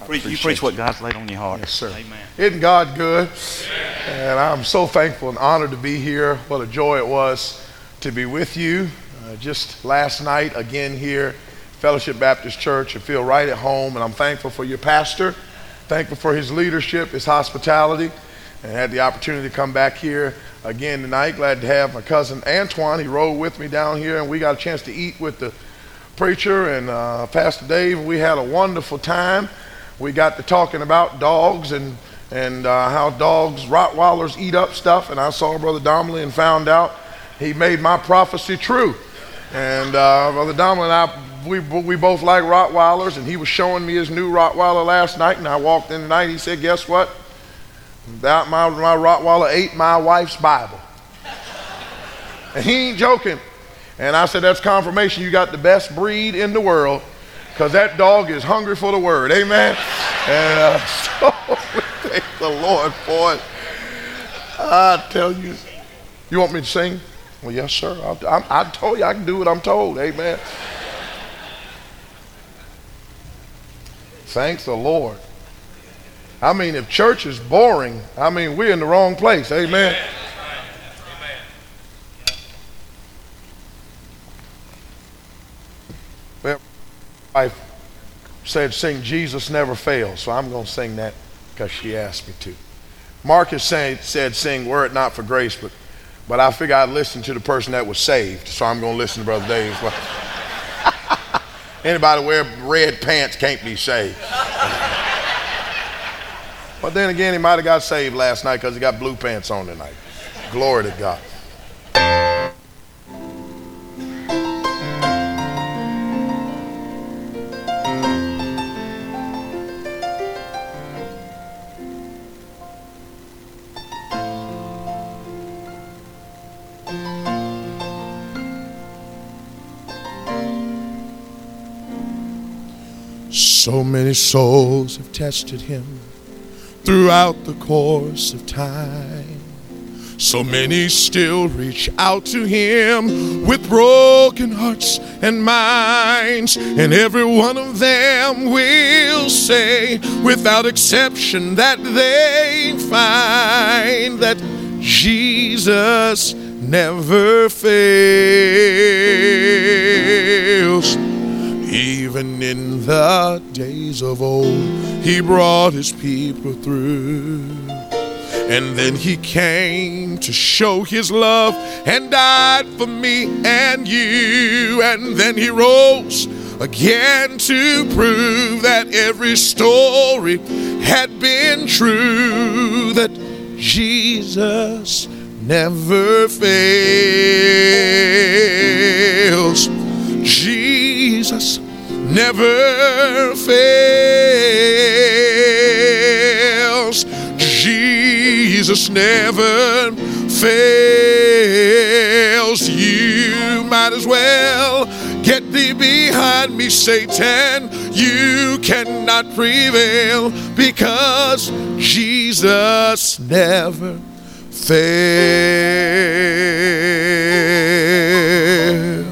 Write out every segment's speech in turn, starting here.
You preach what God's laid on your heart. Yes, sir. Amen. Isn't God good? And I'm so thankful and honored to be here. What a joy it was to be with you. Just last night, again here, Fellowship Baptist Church. I feel right at home, and I'm thankful for your pastor, thankful for his leadership, his hospitality, and had the opportunity to come back here again tonight. Glad to have my cousin Antoine. He rode with me down here, and we got a chance to eat with the preacher and Pastor Dave. We had a wonderful time. We got to talking about dogs and how dogs, Rottweilers, eat up stuff, and I saw Brother Donnelly and found out he made my prophecy true. And Brother Donnelly and I, we both like Rottweilers, and he was showing me his new Rottweiler last night, and I walked in tonight, he said, guess what? That my Rottweiler ate my wife's Bible. And he ain't joking. And I said, that's confirmation you got the best breed in the world, because that dog is hungry for the word. Amen. And so we thank the Lord for it. I tell you. You want me to sing? Well, yes, sir. I told you I can do what I'm told. Amen. Thanks the Lord. I mean, if church is boring, I mean, we're in the wrong place. Amen. Well, my wife said sing Jesus Never Fails, so I'm going to sing that because she asked me to. Marcus said sing Were It Not for Grace, but I figured I'd listen to the person that was saved, so I'm going to listen to Brother Dave. Anybody wear red pants can't be saved. But then again, he might have got saved last night because he got blue pants on tonight. Glory to God. So many souls have tested him throughout the course of time. So many still reach out to him with broken hearts and minds. And every one of them will say, without exception, that they find that Jesus never fails. Even in the days of old, he brought his people through. And then he came to show his love and died for me and you. And then he rose again to prove that every story had been true, that Jesus never fails. Jesus never fails. Jesus never fails. You might as well get thee behind me, Satan. You cannot prevail, because Jesus never fails.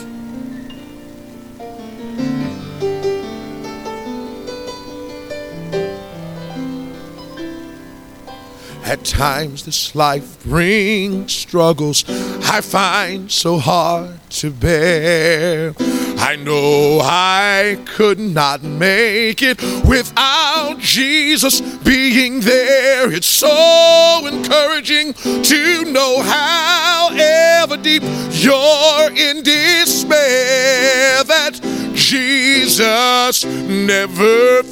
At times this life brings struggles I find so hard to bear. I know I could not make it without Jesus being there. It's so encouraging to know, however deep you're in despair, that Jesus never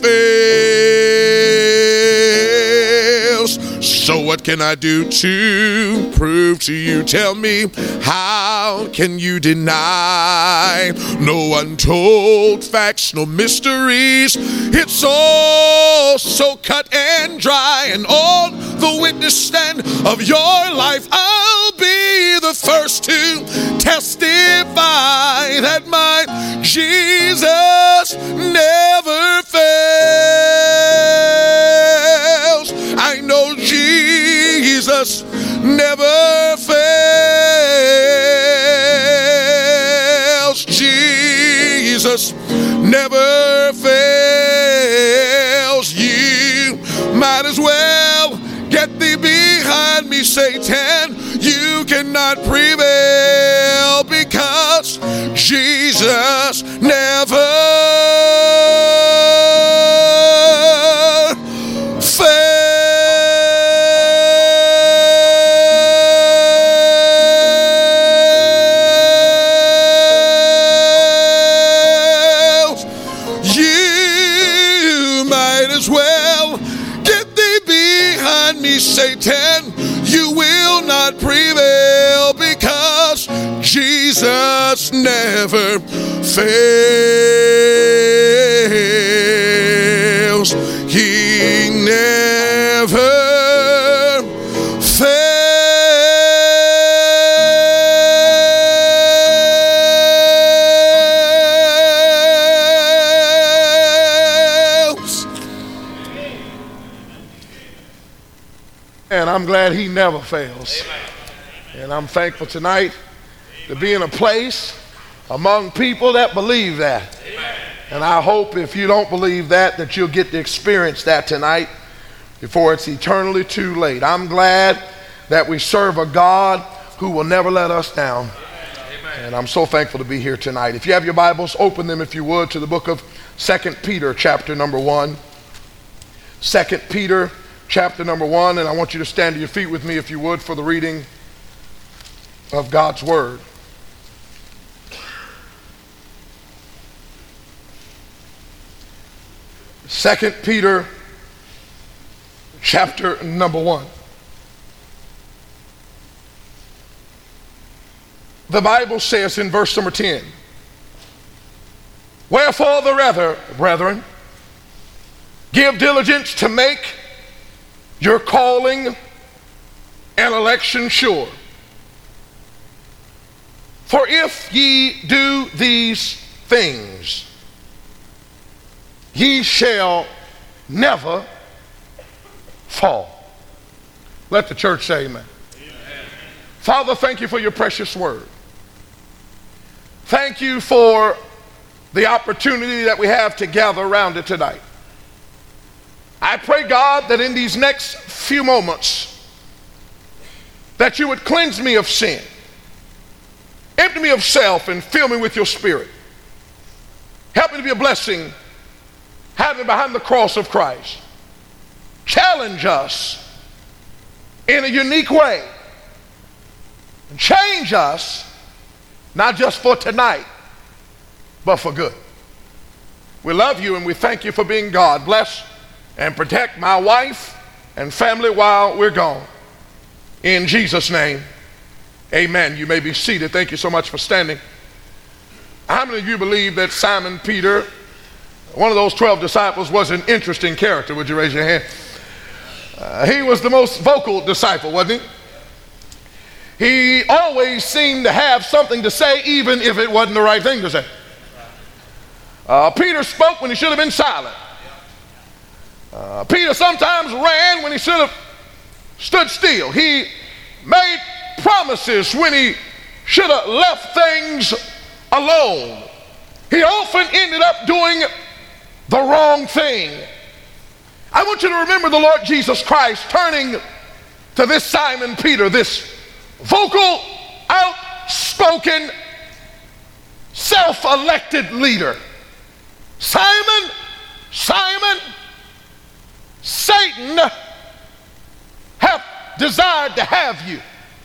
fails. So what can I do to prove to you? Tell me, how can you deny? No untold facts, no mysteries. It's all so cut and dry. And on the witness stand of your life, I'll be the first to testify that my Jesus never fails. I know Jesus never fails. Jesus never fails. me, Satan, you cannot prevail, because Jesus never fails. You might as well get thee behind me, Satan. You will not prevail, because Jesus never fails. He never fails. And I'm glad he never fails. And I'm thankful tonight to be in a place among people that believe that. And I hope if you don't believe that, that you'll get to experience that tonight before it's eternally too late. I'm glad that we serve a God who will never let us down. And I'm so thankful to be here tonight. If you have your Bibles, open them, if you would, to the book of 2 Peter, chapter number 1. 2 Peter, chapter number 1. And I want you to stand to your feet with me, if you would, for the reading of God's Word. 2 Peter, chapter number 1. The Bible says in verse number 10, "Wherefore the rather, brethren, give diligence to make your calling and election sure. For if ye do these things, ye shall never fall." Let the church say amen. Father, thank you for your precious word. Thank you for the opportunity that we have to gather around it tonight. I pray, God, that in these next few moments, that you would cleanse me of sin, empty me of self, and fill me with your spirit. Help me to be a blessing, having behind the cross of Christ. Challenge us in a unique way. And change us, not just for tonight, but for good. We love you and we thank you for being God. Bless and protect my wife and family while we're gone. In Jesus' name, amen. You may be seated. Thank you so much for standing. How many of you believe that Simon Peter, one of those 12 disciples, was an interesting character? Would you raise your hand? He was the most vocal disciple, wasn't he? He always seemed to have something to say, even if it wasn't the right thing to say. Peter spoke when he should have been silent. Peter sometimes ran when he should have stood still. He made promises when he should have left things alone. He often ended up doing the wrong thing. I want you to remember the Lord Jesus Christ turning to this Simon Peter, this vocal, outspoken, self-elected leader. "Simon, Simon, Satan hath desired to have you."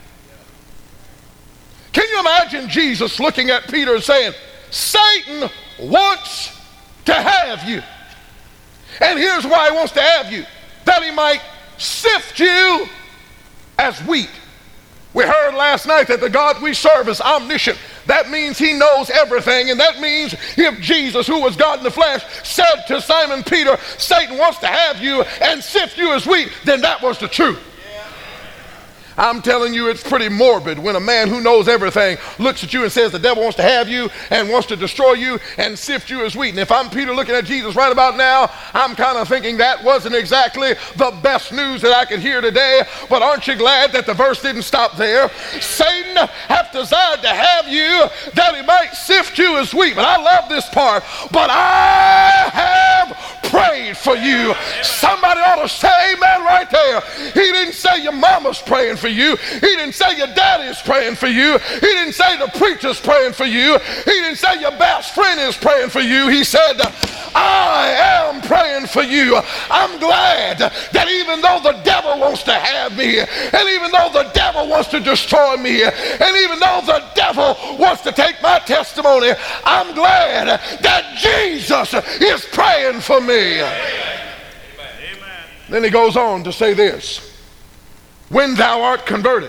Can you imagine Jesus looking at Peter and saying, "Satan wants to have you. And here's why he wants to have you, that he might sift you as wheat." We heard last night that the God we serve is omniscient. That means he knows everything, and that means if Jesus, who was God in the flesh, said to Simon Peter, "Satan wants to have you and sift you as wheat," then that was the truth. I'm telling you, it's pretty morbid when a man who knows everything looks at you and says the devil wants to have you and wants to destroy you and sift you as wheat. And if I'm Peter looking at Jesus right about now, I'm kind of thinking that wasn't exactly the best news that I could hear today. But aren't you glad that the verse didn't stop there? "Satan hath desired to have you, that he might sift you as wheat." But I love this part. "But I have prayed for you. Somebody ought to say amen right there. He didn't say your mama's praying for you. He didn't say your daddy's praying for you. He didn't say the preacher's praying for you. He didn't say your best friend is praying for you. He said, I am praying for you. I'm glad that even though the devil wants to have me, and even though the devil wants to destroy me, and even though the devil wants to take my testimony, I'm glad that Jesus is praying for me. Amen. Then he goes on to say this: when thou art converted.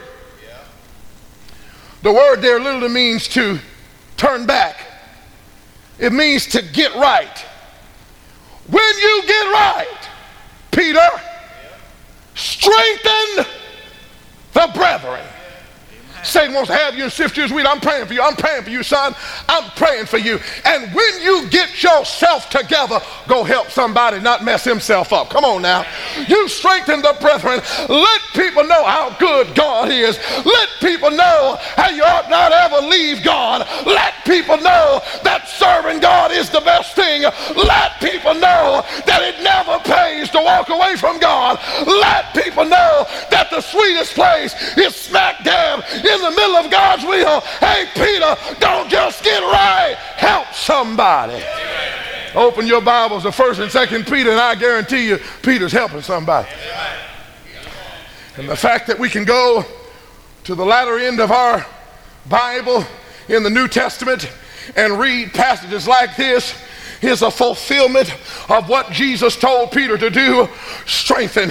The word there literally means to turn back. It means to get right. When you get right, Peter, strengthen the brethren. Satan wants to have you and sift you as wheat. I'm praying for you. I'm praying for you, son. I'm praying for you. And when you get yourself together, go help somebody not mess himself up. Come on now. You strengthen the brethren. Let people know how good God is. Let people know how you ought not ever leave God. Let people know that serving God is the best thing. Let people know that it never pays to walk away from God. Let people know that the sweetest place is smack dab in the middle of God's will. Hey, Peter, don't just get right. Help somebody. Open your Bibles to 1st and 2nd Peter, and I guarantee you, Peter's helping somebody. And the fact that we can go to the latter end of our Bible in the New Testament and read passages like this is a fulfillment of what Jesus told Peter to do. Strengthen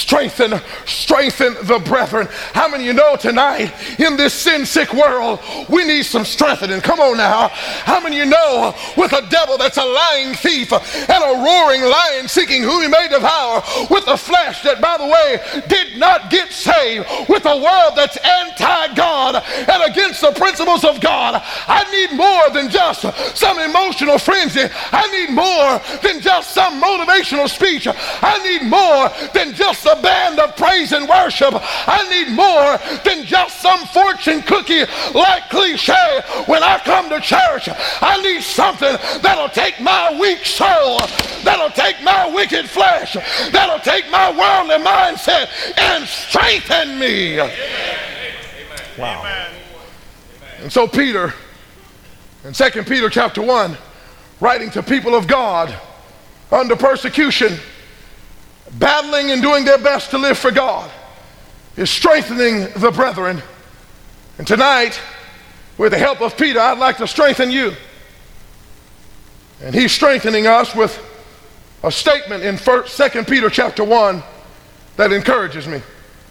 the brethren. How many of you know tonight in this sin-sick world we need some strengthening? Come on now. How many of you know with a devil that's a lying thief and a roaring lion seeking whom he may devour, with a flesh that, by the way, did not get saved, with a world that's anti-God and against the principles of God, I need more than just some emotional frenzy. I need more than just some motivational speech. I need more than just a band of praise and worship. I need more than just some fortune cookie like cliche. When I come to church, I need something that'll take my weak soul, that'll take my wicked flesh, that'll take my worldly mindset and strengthen me. Wow. And so Peter, in 2 Peter chapter 1, writing to people of God under persecution, battling and doing their best to live for God, is strengthening the brethren. And tonight, with the help of Peter, I'd like to strengthen you. And he's strengthening us with a statement in 2 Peter chapter 1 that encourages me.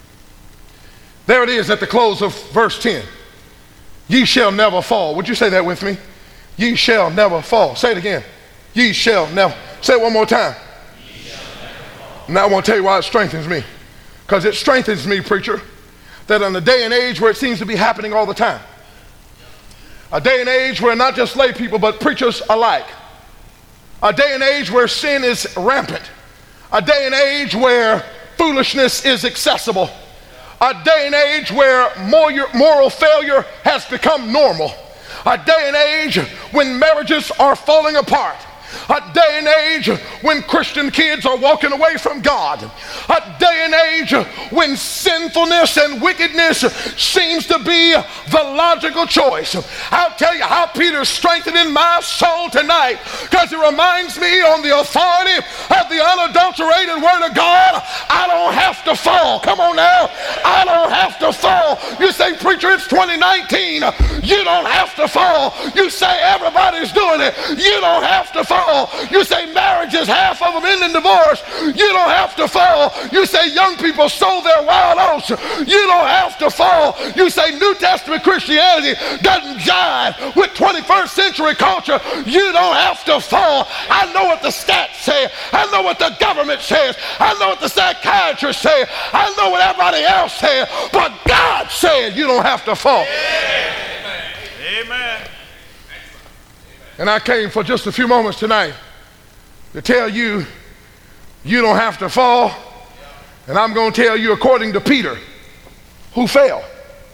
There it is at the close of verse 10. Ye shall never fall. Would you say that with me? Ye shall never fall. Say it again. Ye shall never. Say it one more time. Now I want to tell you why it strengthens me. Because it strengthens me, preacher, that in a day and age where it seems to be happening all the time, a day and age where not just lay people but preachers alike, a day and age where sin is rampant, a day and age where foolishness is accessible, a day and age where moral failure has become normal, a day and age when marriages are falling apart, a day and age when Christian kids are walking away from God, a day and age when sinfulness and wickedness seems to be the logical choice. I'll tell you how Peter's strengthening my soul tonight, because it reminds me on the authority of the unadulterated word of God, I don't have to fall. Come on now. I don't have to fall. You say, preacher, it's 2019. You don't have to fall. You say everybody's doing it. You don't have to fall. You say marriages, half of them end in divorce. You don't have to fall. You say young people sold their wild oats. You don't have to fall. You say New Testament Christianity doesn't jive with 21st century culture. You don't have to fall. I know what the stats say. I know what the government says. I know what the psychiatrists say. I know what everybody else says. But God said you don't have to fall. Amen. Amen. And I came for just a few moments tonight to tell you, you don't have to fall. And I'm going to tell you, according to Peter, who fell,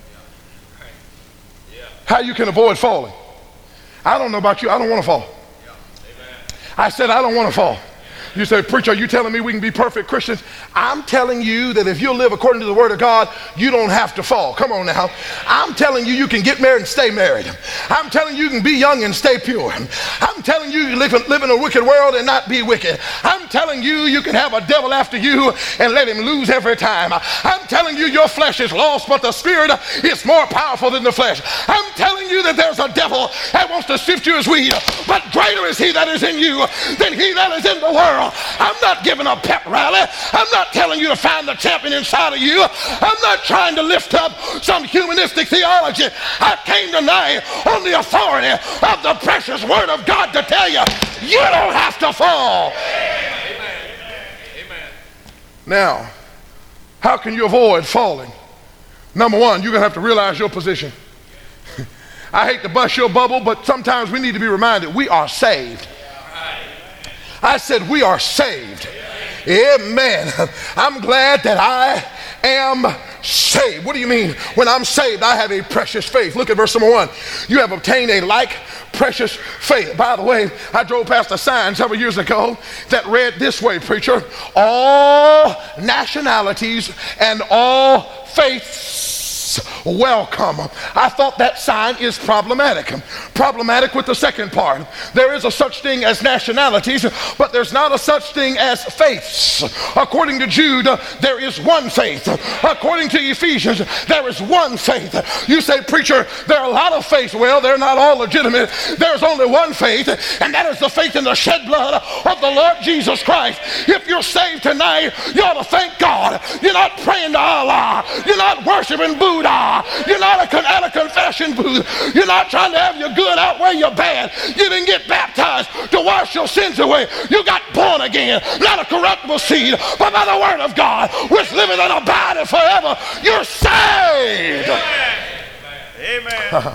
how you can avoid falling. I don't know about you. I don't want to fall. I said I don't want to fall. You say, preacher, are you telling me we can be perfect Christians? I'm telling you that if you live according to the word of God, you don't have to fall. Come on now. I'm telling you, you can get married and stay married. I'm telling you, you can be young and stay pure. I'm telling you, you live in a wicked world and not be wicked. I'm telling you, you can have a devil after you and let him lose every time. I'm telling you, your flesh is lost, but the spirit is more powerful than the flesh. I'm telling you that there's a devil that wants to sift you as wheat, but greater is he that is in you than he that is in the world. I'm not giving a pep rally. I'm not telling you to find the champion inside of you. I'm not trying to lift up some humanistic theology. I came tonight on the authority of the precious word of God to tell you, you don't have to fall. Amen. Now, how can you avoid falling? Number one, you're going to have to realize your position. I hate to bust your bubble, but sometimes we need to be reminded we are saved. I said we are saved. Amen. I'm glad that I am saved. What do you mean? When I'm saved, I have a precious faith. Look at verse number 1. You have obtained a like precious faith. By the way, I drove past a sign several years ago that read this way, preacher: all nationalities and all faiths welcome. I thought that sign is problematic. Problematic with the second part. There is a such thing as nationalities, but there's not a such thing as faiths. According to Jude, there is one faith. According to Ephesians, there is one faith. You say, preacher, there are a lot of faiths. Well, they're not all legitimate. There's only one faith, and that is the faith in the shed blood of the Lord Jesus Christ. If you're saved tonight, you ought to thank God. You're not praying to Allah. You're not worshiping Buddha. You're not at a confession booth. You're not trying to have your good outweigh your bad. You didn't get baptized to wash your sins away. You got born again, not a corruptible seed, but by the word of God, which liveth and abideth forever. You're saved. Amen.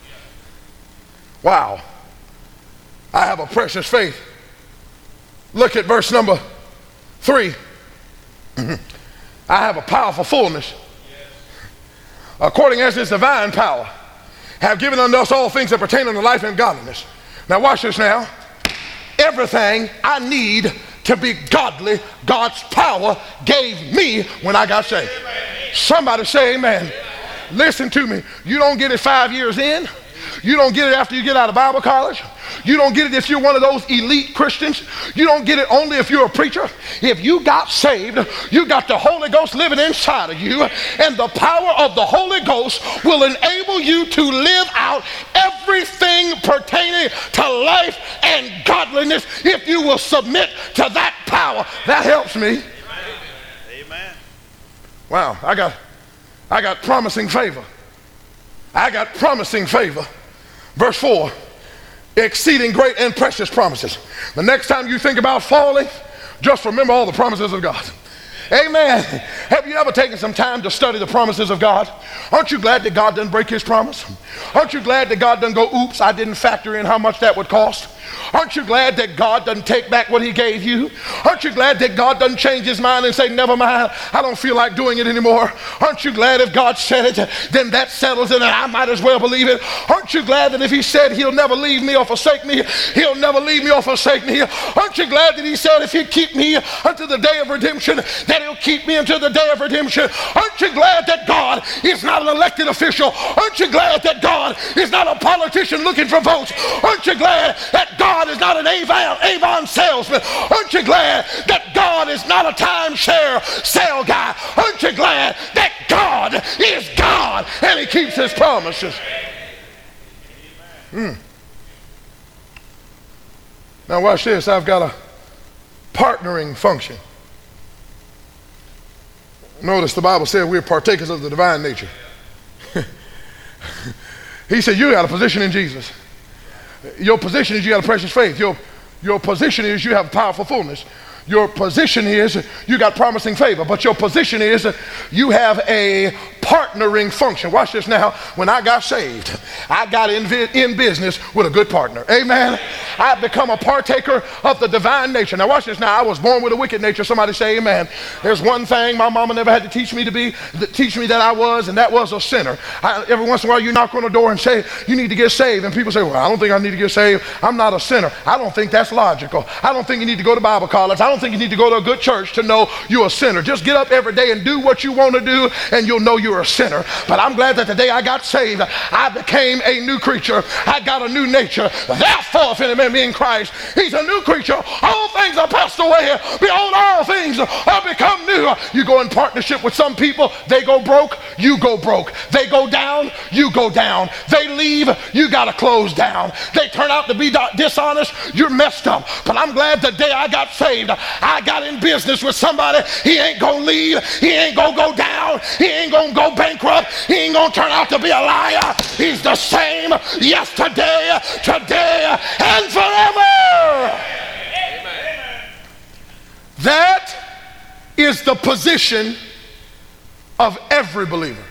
Wow. I have a precious faith. Look at verse number 3. I have a powerful fullness. According as his divine power have given unto us all things that pertain unto life and godliness. Now watch this now. Everything I need to be godly, God's power gave me when I got saved. Somebody say amen. Listen to me. You don't get it 5 years in. You don't get it after you get out of Bible college. You don't get it if you're one of those elite Christians. You don't get it only if you're a preacher. If you got saved, you got the Holy Ghost living inside of you, and the power of the Holy Ghost will enable you to live out everything pertaining to life and godliness if you will submit to that power. That helps me. Amen. Wow, I got promising favor. I got promising favor. Verse 4. Exceeding great and precious promises. The next time you think about falling, just remember all the promises of God. Amen. Have you ever taken some time to study the promises of God? Aren't you glad that God doesn't break his promise? Aren't you glad that God doesn't go, oops, I didn't factor in how much that would cost? Aren't you glad that God doesn't take back what he gave you? Aren't you glad that God doesn't change his mind and say, never mind, I don't feel like doing it anymore? Aren't you glad if God said it, then that settles it and I might as well believe it? Aren't you glad that if he said he'll never leave me or forsake me, he'll never leave me or forsake me? Aren't you glad that he said if he'd keep me until the day of redemption, that he'll keep me until the day of redemption? Aren't you glad that God is not an elected official? Aren't you glad that God is not a politician looking for votes? Aren't you glad that God is not an Avon salesman? Aren't you glad that God is not a timeshare sale guy? Aren't you glad that God is God and he keeps his promises? Now watch this. I've got a partnering function. Notice the Bible said we're partakers of the divine nature. He said you got a position in Jesus. Your position is you got a precious faith. Your position is you have powerful fullness. Your position is you got promising favor. But your position is you have a partnering function. Watch this now. When I got saved, I got in business with a good partner. Amen. I've become a partaker of the divine nature. Now watch this now. I was born with a wicked nature. Somebody say amen. There's one thing my mama never had to teach me that I was, and that was a sinner. Every once in a while you knock on the door and say, you need to get saved. And people say, well, I don't think I need to get saved. I'm not a sinner. I don't think that's logical. I don't think you need to go to Bible college. I don't think you need to go to a good church to know you're a sinner. Just get up every day and do what you want to do, and you'll know you're a sinner. But I'm glad that the day I got saved, I became a new creature. I got a new nature. Therefore, if any man be in Christ, he's a new creature. All things are passed away. Behold, all things are become new. You go in partnership with some people, they go broke, you go broke. They go down, you go down. They leave, you got to close down. They turn out to be dishonest, you're messed up. But I'm glad the day I got saved, I got in business with somebody. He ain't going to leave. He ain't going to go down. He ain't going to go bankrupt. He ain't going to turn out to be a liar. He's the same yesterday, today, and forever. Amen. That is the position of every believer.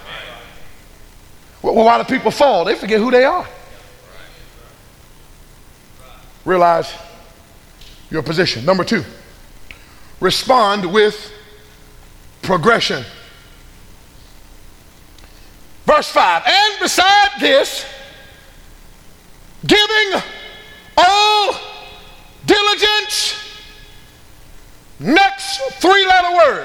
Well, why do people fall? They forget who they are. Realize your position. Number 2, respond with progression. Verse 5, and beside this, giving all diligence, next 3-letter word,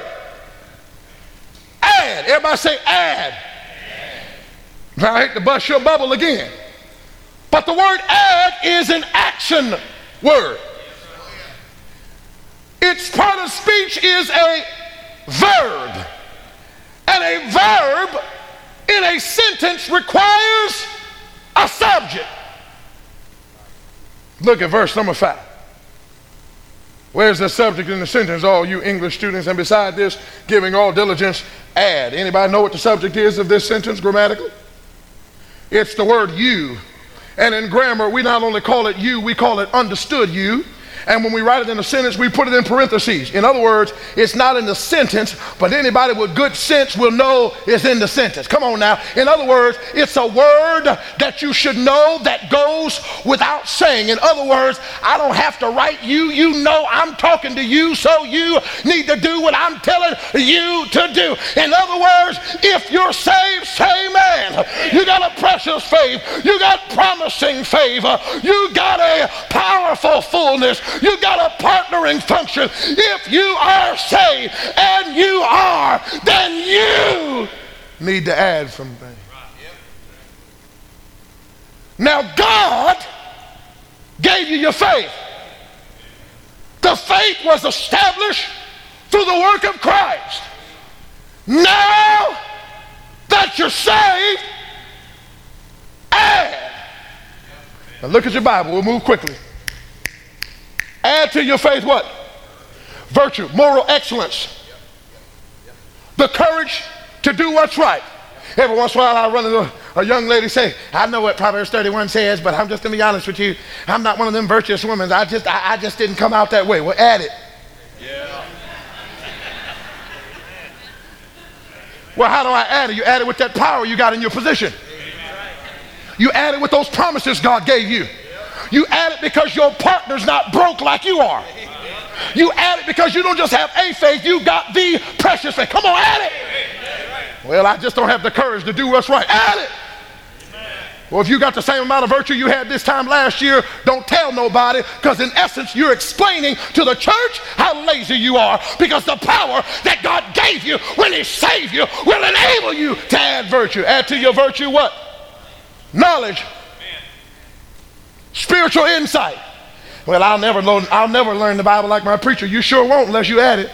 add. Everybody say add. Now I hate to bust your bubble again, but the word add is an action word. Its part of speech is a verb, and a verb in a sentence requires a subject. Look at verse number 5. Where's the subject in the sentence, all you English students? And beside this, giving all diligence, add. Anybody know what the subject is of this sentence grammatically? It's the word you. And in grammar, we not only call it you, we call it understood you. And when we write it in a sentence, we put it in parentheses. In other words, it's not in the sentence, but anybody with good sense will know it's in the sentence. Come on now. In other words, it's a word that you should know that goes without saying. In other words, I don't have to write you. You know I'm talking to you, so you need to do what I'm telling you to do. In other words, if you're saved, say amen. You got a precious faith. You got promising favor. You got a powerful fullness. You got a partnering function. If you are saved, and you are, then you need to add something. Now God gave you your faith. The faith was established through the work of Christ. Now that you're saved, add. Now look at your Bible. We'll move quickly. Add to your faith what? Virtue, moral excellence, the courage to do what's right. Every once in a while I run into a young lady say, I know what Proverbs 31 says, but I'm just going to be honest with you. I'm not one of them virtuous women. I just didn't come out that way. Well, add it. Yeah. Well, how do I add it? You add it with that power you got in your position. You add it with those promises God gave you. You add it because your partner's not broke like you are. You add it because you don't just have a faith, you got the precious faith. Come on, add it. Well, I just don't have the courage to do what's right. Add it. Well, if you got the same amount of virtue you had this time last year, don't tell nobody, because in essence you're explaining to the church how lazy you are, because the power that God gave you when he saved you will enable you to add virtue. Add to your virtue what? Knowledge. Spiritual insight. Well, I'll never learn the Bible like my preacher. You sure won't unless you add it.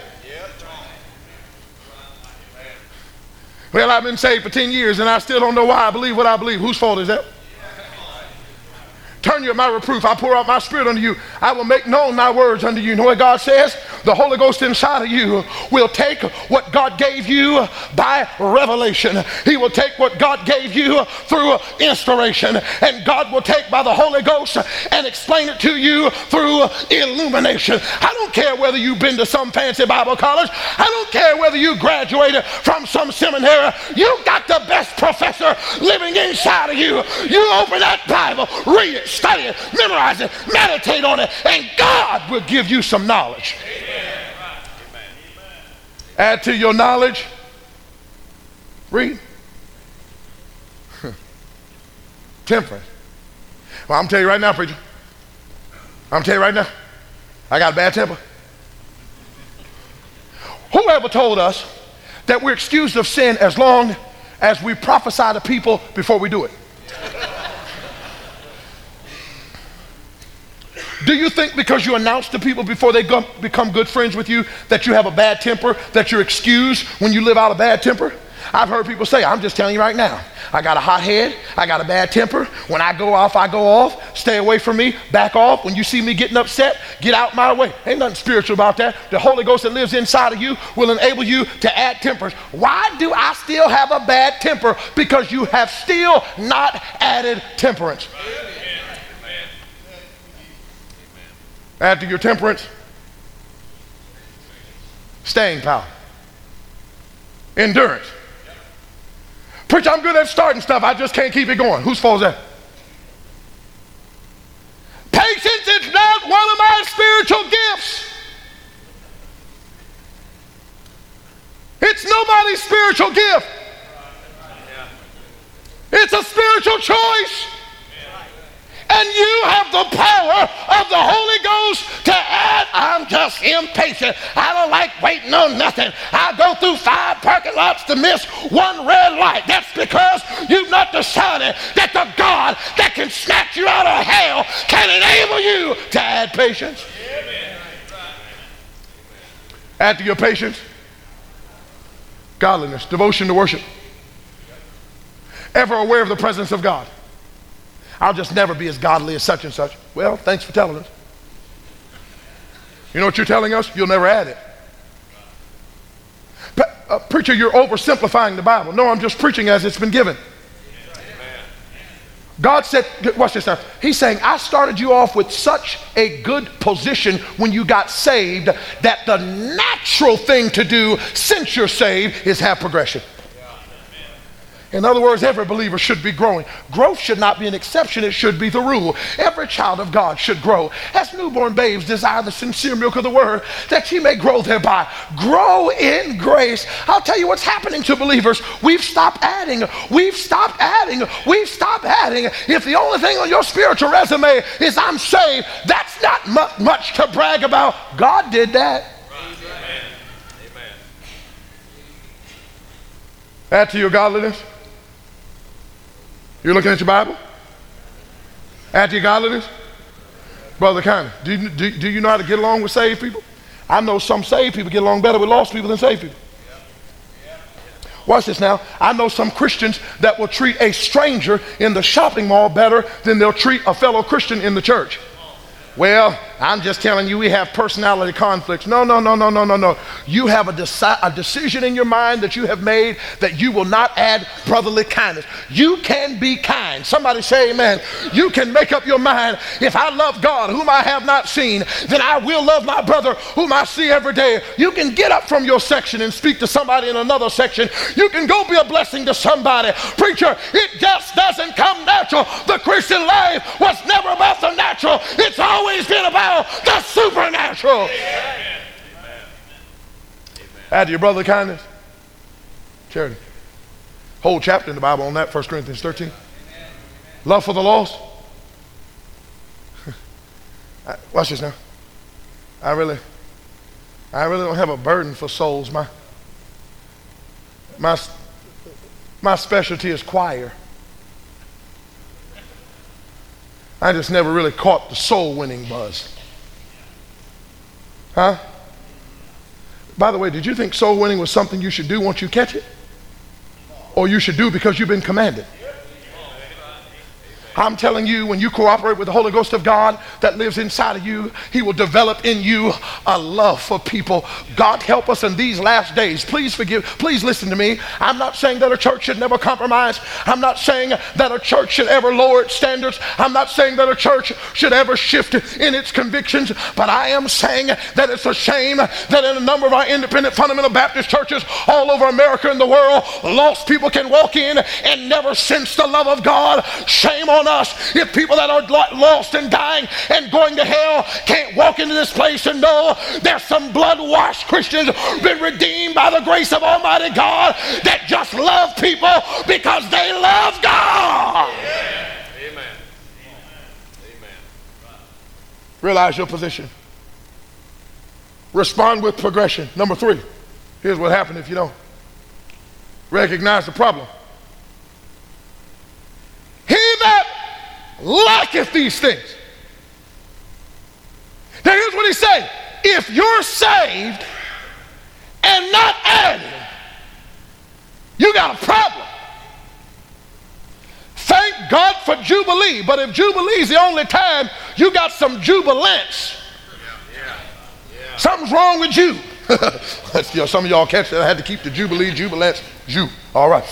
Well, I've been saved for 10 years and I still don't know why I believe what I believe. Whose fault is that? Turn you at my reproof. I pour out my spirit unto you. I will make known my words unto you. You know what God says? The Holy Ghost inside of you will take what God gave you by revelation. He will take what God gave you through inspiration. And God will take by the Holy Ghost and explain it to you through illumination. I don't care whether you've been to some fancy Bible college. I don't care whether you graduated from some seminary. You got the best professor living inside of you. You open that Bible, read it, study it, memorize it, meditate on it, and God will give you some knowledge. Amen. Add to your knowledge. Read. Temperance. Well, I'm telling you right now, preacher. I'm telling you right now. I got a bad temper. Whoever told us that we're excused of sin as long as we prophesy to people before we do it? Do you think because you announce to people before they become good friends with you that you have a bad temper, that you're excused when you live out a bad temper? I've heard people say, I'm just telling you right now, I got a hot head, I got a bad temper. When I go off, I go off. Stay away from me, back off. When you see me getting upset, get out my way. Ain't nothing spiritual about that. The Holy Ghost that lives inside of you will enable you to add temperance. Why do I still have a bad temper? Because you have still not added temperance. Add to your temperance staying power, endurance. Preacher, I'm good at starting stuff. I just can't keep it going. Whose fault is that? Patience is not one of my spiritual gifts. It's nobody's spiritual gift. It's a spiritual choice. And you have the power of the Holy Ghost to add. I'm just impatient. I don't like waiting on nothing. I'll go through 5 parking lots to miss 1 red light. That's because you've not decided that the God that can snatch you out of hell can enable you to add patience. Add to your patience godliness, devotion to worship. Ever aware of the presence of God. I'll just never be as godly as such and such. Well, thanks for telling us. You know what you're telling us? You'll never add it. Preacher, you're oversimplifying the Bible. No, I'm just preaching as it's been given. God said, watch this now. He's saying, I started you off with such a good position when you got saved that the natural thing to do since you're saved is have progression. In other words, every believer should be growing. Growth should not be an exception, it should be the rule. Every child of God should grow. As newborn babes desire the sincere milk of the word, that ye may grow thereby. Grow in grace. I'll tell you what's happening to believers. We've stopped adding. We've stopped adding. We've stopped adding. If the only thing on your spiritual resume is I'm saved, that's not much to brag about. God did that. Amen. Add to your godliness. You're looking at your Bible? Add to your godliness? Brother Connie, do you know how to get along with saved people? I know some saved people get along better with lost people than saved people. Watch this now. I know some Christians that will treat a stranger in the shopping mall better than they'll treat a fellow Christian in the church. Well, I'm just telling you, we have personality conflicts. No. You have a decision in your mind that you have made that you will not add brotherly kindness. You can be kind. Somebody say amen. You can make up your mind, if I love God whom I have not seen, then I will love my brother whom I see every day. You can get up from your section and speak to somebody in another section. You can go be a blessing to somebody. Preacher, it just doesn't come natural. The Christian life was never about the natural. It's always been about the supernatural. Amen. Add to your brotherly kindness. Charity. Whole chapter in the Bible on that, 1 Corinthians 13. Love for the lost. Watch this now. I really don't have a burden for souls. My specialty is choir. I just never really caught the soul winning buzz. Huh? By the way, did you think soul winning was something you should do once you catch it? Or you should do because you've been commanded? I'm telling you, when you cooperate with the Holy Ghost of God that lives inside of you, he will develop in you a love for people. God help us in these last days. Please listen to me. I'm not saying that a church should never compromise. I'm not saying that a church should ever lower its standards. I'm not saying that a church should ever shift in its convictions. But I am saying that it's a shame that in a number of our independent fundamental Baptist churches all over America and the world, lost people can walk in and never sense the love of God. Shame on us if people that are lost and dying and going to hell can't walk into this place and know there's some blood-washed Christians been redeemed by the grace of Almighty God that just love people because they love God. Amen. Amen. Realize your position. Respond with progression. Number 3, here's what happens if you don't recognize the problem. He that liketh these things. Now here's what he's saying. If you're saved and not adding, you got a problem. Thank God for Jubilee, but if Jubilee is the only time you got some jubilance, something's wrong with you. Some of y'all catch that. I had to keep the Jubilee, jubilance, Jew. All right.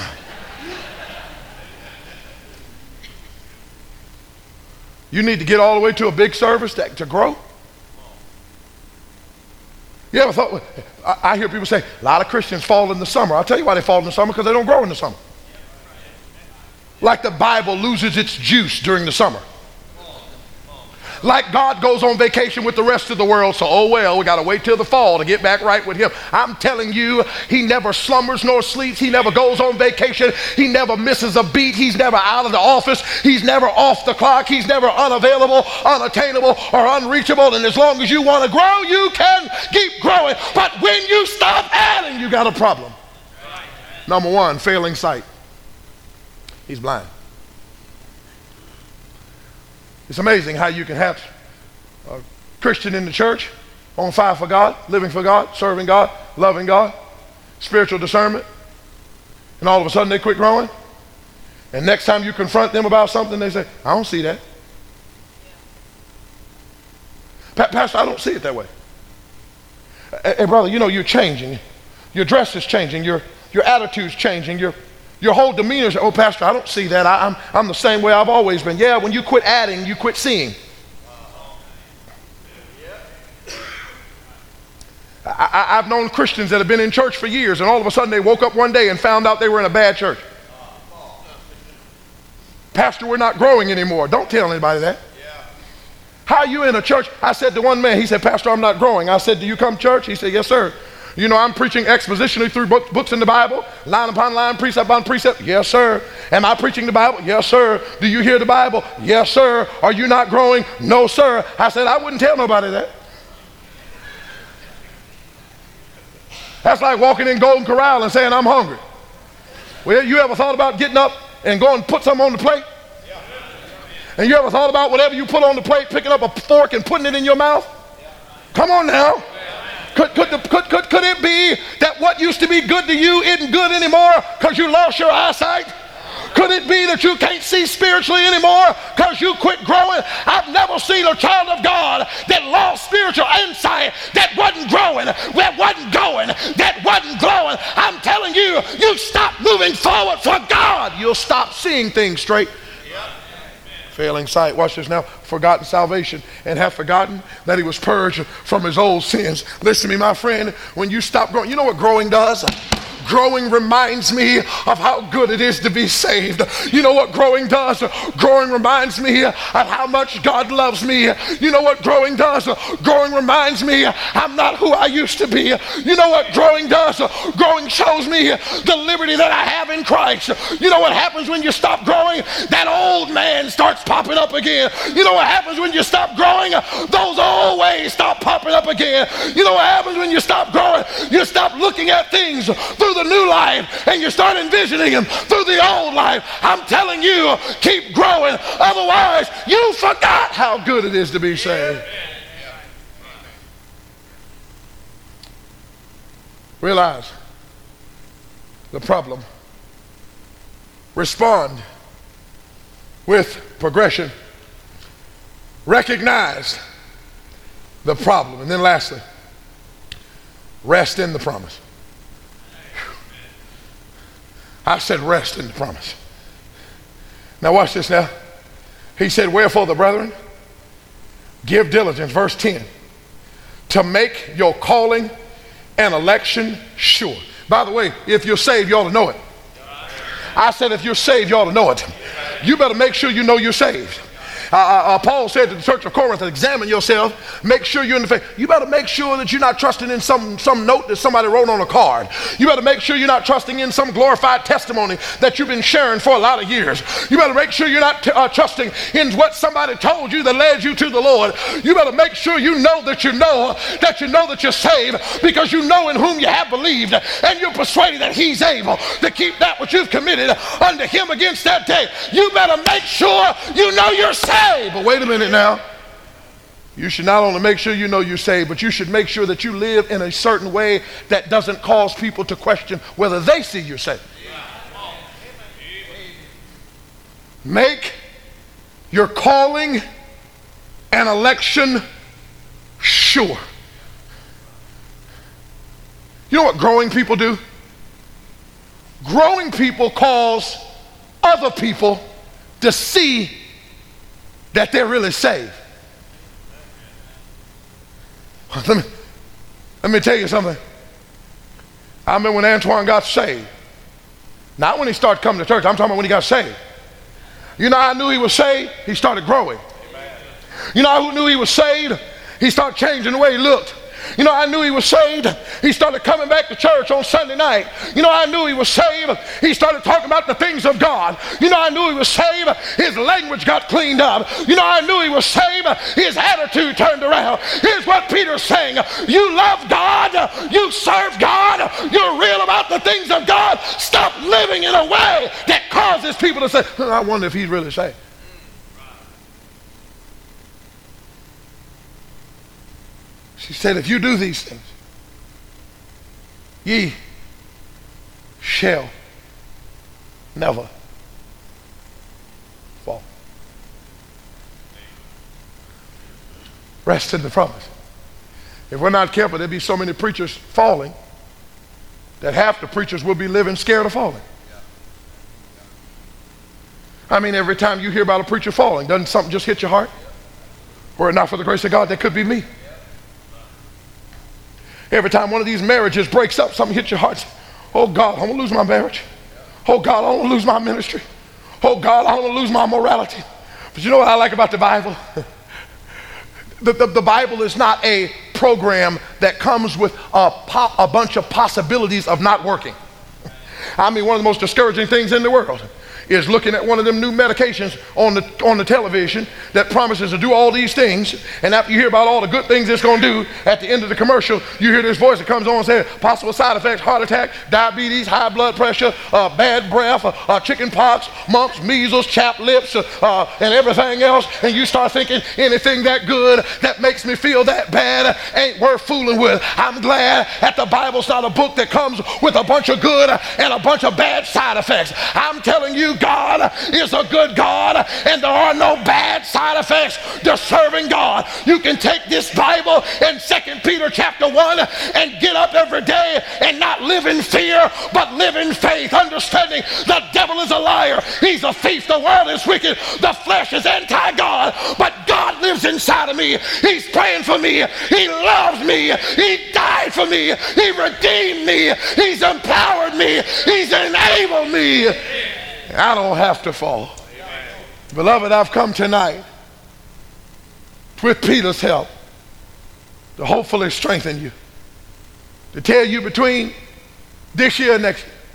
You need to get all the way to a big service to grow. You ever thought, I hear people say, a lot of Christians fall in the summer. I'll tell you why they fall in the summer, because they don't grow in the summer. Like the Bible loses its juice during the summer. Like God goes on vacation with the rest of the world, so oh well, we got to wait till the fall to get back right with him. I'm telling you, he never slumbers nor sleeps. He never goes on vacation. He never misses a beat. He's never out of the office. He's never off the clock. He's never unavailable, unattainable, or unreachable. And as long as you want to grow, you can keep growing. But when you stop adding, you got a problem. Number 1, failing sight. He's blind. It's amazing how you can have a Christian in the church on fire for God, living for God, serving God, loving God, spiritual discernment, and all of a sudden they quit growing. And next time you confront them about something, they say, I don't see that. Pastor, I don't see it that way. Hey, brother, you know you're changing. Your dress is changing. Your attitude's changing. Your whole demeanor is, oh, Pastor, I don't see that. I'm the same way I've always been. Yeah, when you quit adding, you quit seeing. I've known Christians that have been in church for years, and all of a sudden they woke up one day and found out they were in a bad church. Pastor, we're not growing anymore. Don't tell anybody that. How are you in a church? I said to one man, he said, Pastor, I'm not growing. I said, do you come to church? He said, yes, sir. You know, I'm preaching expositionally through books in the Bible, line upon line, precept upon precept. Yes, sir. Am I preaching the Bible? Yes, sir. Do you hear the Bible? Yes, sir. Are you not growing? No, sir. I said, I wouldn't tell nobody that. That's like walking in Golden Corral and saying, I'm hungry. Well, you ever thought about getting up and going and put something on the plate? And you ever thought about whatever you put on the plate, picking up a fork and putting it in your mouth? Come on now. Could it be that what used to be good to you isn't good anymore because you lost your eyesight? Could it be that you can't see spiritually anymore because you quit growing? I've never seen a child of God that lost spiritual insight, that wasn't growing, that wasn't going, that wasn't glowing. I'm telling you, you stop moving forward for God, you'll stop seeing things straight. Failing sight, watch this now, forgotten salvation, and have forgotten that he was purged from his old sins. Listen to me, my friend, when you stop growing, you know what growing does? Growing reminds me of how good it is to be saved. You know what growing does? Growing reminds me of how much God loves me. You know what growing does? Growing reminds me I'm not who I used to be. You know what growing does? Growing shows me the liberty that I have in Christ. You know what happens when you stop growing? That old man starts popping up again. You know what happens when you stop growing? Those old ways stop popping up again. You know what happens when you stop growing? You stop looking at things through the new life and you start envisioning them through the old life. I'm telling you, keep growing, otherwise you forgot how good it is to be saved. Realize the problem. Respond with progression, recognize the problem. And then lastly, rest in the promise. I said rest in the promise. Now watch this now. He said, wherefore the brethren, give diligence, verse 10, to make your calling and election sure. By the way, if you're saved, you ought to know it. I said if you're saved, you ought to know it. You better make sure you know you're saved. Paul said to the church of Corinth, examine yourself, make sure you're in the faith. You better make sure that you're not trusting in some note that somebody wrote on a card. You better make sure you're not trusting in some glorified testimony that you've been sharing for a lot of years. You better make sure you're not trusting in what somebody told you that led you to the Lord. You better make sure you know that you're saved, because you know in whom you have believed, and you're persuaded that he's able to keep that which you've committed unto him against that day. You better make sure you know you're saved. But wait a minute now. You should not only make sure you know you're saved, but you should make sure that you live in a certain way that doesn't cause people to question whether they see you're saved. Make your calling and election sure. You know what growing people do? Growing people cause other people to see that they're really saved. Let me tell you something. I remember when Antoine got saved. Not when he started coming to church. I'm talking about when he got saved. You know how I knew he was saved? He started growing. You know who knew he was saved? He started changing the way he looked. You know, I knew he was saved. He started coming back to church on Sunday night. You know, I knew he was saved. He started talking about the things of God. You know, I knew he was saved. His language got cleaned up. You know, I knew he was saved. His attitude turned around. Here's what Peter's saying. You love God. You serve God. You're real about the things of God. Stop living in a way that causes people to say, I wonder if he's really saved. She said, if you do these things, ye shall never fall. Rest in the promise. If we're not careful, there'll be so many preachers falling that half the preachers will be living scared of falling. I mean, every time you hear about a preacher falling, doesn't something just hit your heart? Were it not for the grace of God, that could be me. Every time one of these marriages breaks up, something hits your heart. Oh God, I'm going to lose my marriage. Oh God, I don't want to lose my ministry. Oh God, I don't want to lose my morality. But you know what I like about the Bible? The Bible is not a program that comes with a bunch of possibilities of not working. I mean, one of the most discouraging things in the world is looking at one of them new medications on the television that promises to do all these things, and after you hear about all the good things it's going to do, at the end of the commercial you hear this voice that comes on and says possible side effects: heart attack, diabetes, high blood pressure, bad breath, chicken pox, mumps, measles, chapped lips, and everything else. And you start thinking, anything that good that makes me feel that bad ain't worth fooling with. I'm glad that the Bible's not a book that comes with a bunch of good and a bunch of bad side effects. I'm telling you, God is a good God, and there are no bad side effects to serving God. You can take this Bible in 2 Peter chapter 1 and get up every day and not live in fear, but live in faith, understanding the devil is a liar. He's a thief. The world is wicked. The flesh is anti-God, but God lives inside of me. He's praying for me. He loves me. He died for me. He redeemed me. He's empowered me. He's enabled me. I don't have to fall. Amen. Beloved, I've come tonight with Peter's help to hopefully strengthen you, to tell you between this year and next year,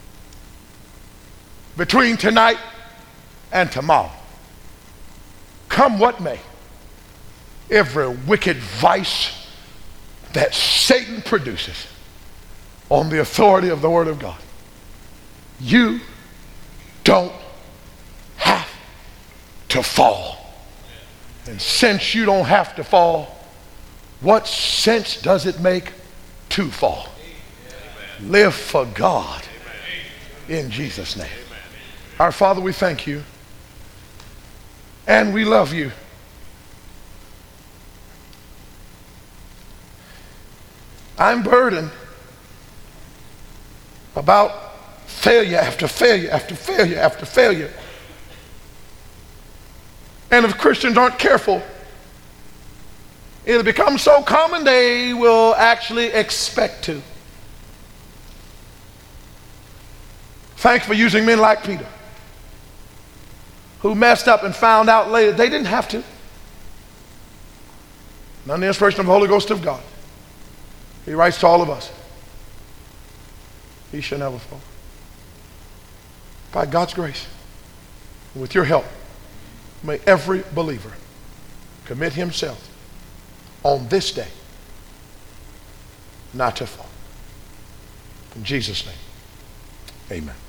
between tonight and tomorrow, come what may, every wicked vice that Satan produces on the authority of the Word of God, you don't have to fall. And since you don't have to fall, what sense does it make to fall? Amen. Live for God. Amen. In Jesus' name. Amen. Our Father, we thank you and we love you. I'm burdened about failure after failure after failure after failure. And if Christians aren't careful, it'll become so common they will actually expect to. Thanks for using men like Peter, who messed up and found out later they didn't have to. And under the inspiration of the Holy Ghost of God, he writes to all of us, he shall never fall. By God's grace, with your help, may every believer commit himself on this day not to fall. In Jesus' name, amen.